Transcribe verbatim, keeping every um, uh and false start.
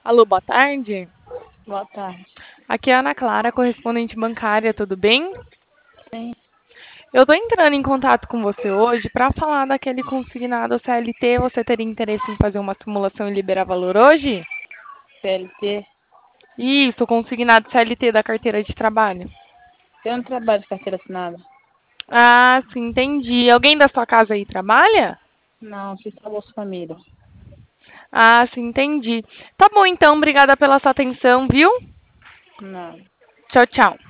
Alô, boa tarde. Boa tarde. Aqui é a Ana Clara, correspondente bancária, tudo bem? Sim, Eu estou entrando em contato com você hoje para falar daquele consignado C L T. Você teria interesse em fazer uma simulação e liberar valor hoje? C L T. Isso, consignado C L T da carteira de trabalho. Eu não trabalho de carteira assinada. Ah, sim, entendi. Alguém da sua casa aí trabalha? Não, fiz só Bolsa Família. Ah, sim, entendi. Tá bom então, obrigada pela sua atenção, viu? Não. Tchau, tchau.